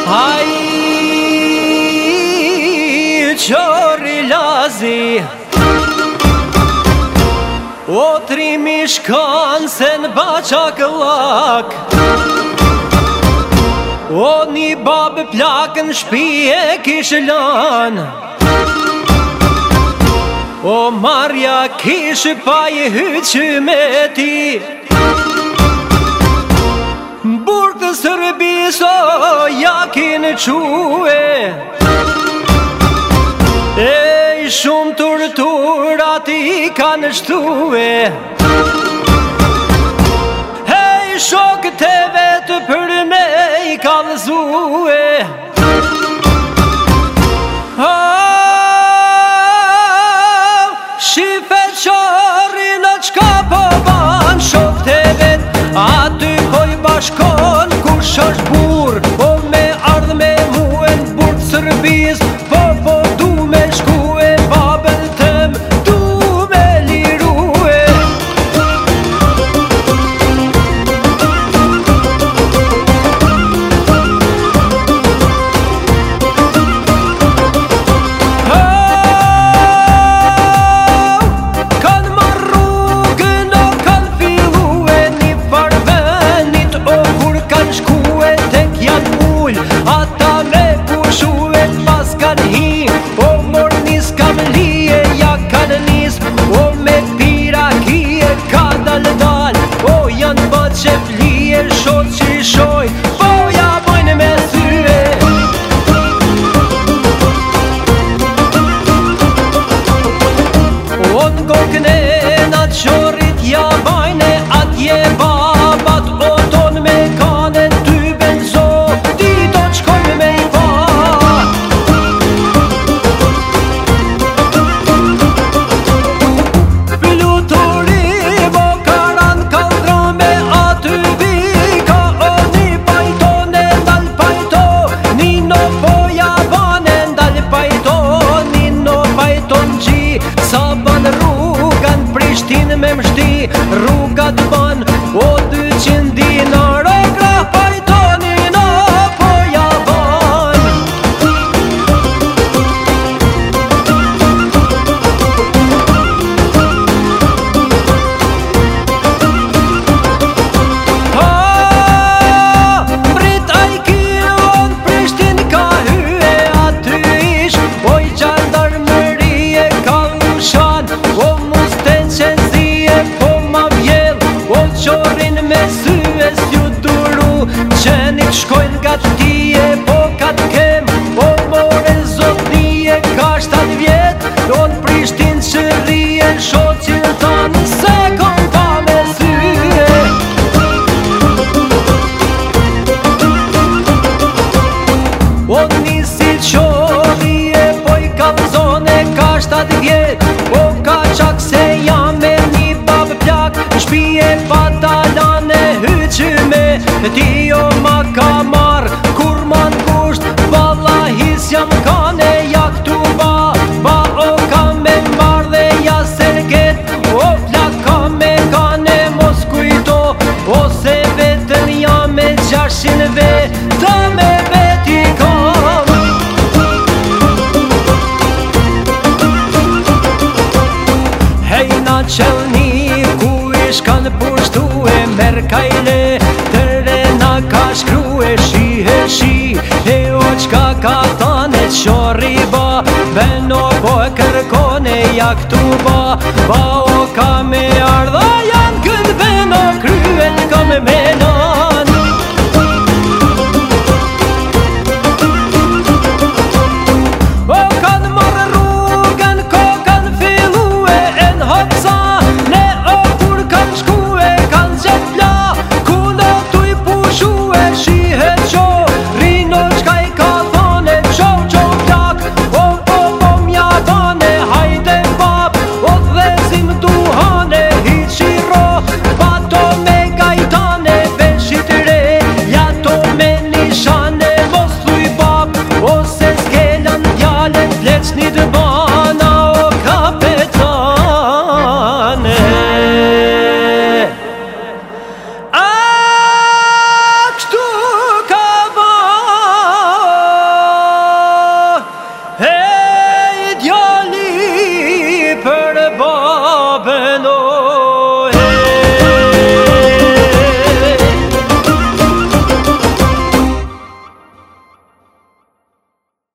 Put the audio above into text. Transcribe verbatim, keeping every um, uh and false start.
Aj, qori lazi O trimi shkan se n'baqak lak O një babë plakën shpije kish lan O marja kish pa i hyqë me ti Burg të Sërbis o jakin quë Ej, shumë torturat i kanë shtue Hej, shokët e vetë për me i kalëzue oh, Shife qari në qka po ban Shokët e vetë aty po i bashkon Kush është bur, po me ardh me muen Burg të Sërbis, po po du me shkue Babën tëm, du me lirue oh, kanë marrë rrugën o kanë fillue Një farvenit o kur kanë shkue Tek janë ull, ata me pushue Pas kanë hi, o mor nis kam lije Ja kanë nis, o me pira kije Ka dal dal, o janë bat që flije Shot që i shoj, po ja bojnë me syve O n'gokën e na qorit ja bajne Atje babat o ton me kane Ty benzo, ti do qkojnë me i pa Fluturi bo karan kaldrome Aty vika o një pajtone Ndal pajto, nino po ja bane Ndal pajto, nino pajton gji Sa ban rrugan Prishtin me mshti Rrugat ban o dy qind dinar O krah pajtonin o po ja ban oh, Mbrit ajki on Prishtin ka hye Aty ish oj qandarmërie ka ushan O musten qenzije po ma vjell O qorin me syve s'ju duru Qenit shkojnë gat tije po kat kem O more zotnije ka shtat vjet Do n'Prishtin që rije Shoqin tanë se kom pa me syve O nisi qorije po i kalzone Ka shtat vjet o ka qak se jam me një bab plak Shpije patalane hyqyme Ti o ma ka mar kur ma n'gusht Valla his jam kane ja këtu ba Ba o ka me mar dhe ja serget O plak ka me kane mos kujto Ose vetën jam me gjashin ve Ta me veti kam Hej na qelni ku ish kanë pushtu e mer kajle Tëre na ka shkru e shi he shi E o qka ka thane qori ba Beno po e kërkone ja këtu ba Ba o ka me ardha ja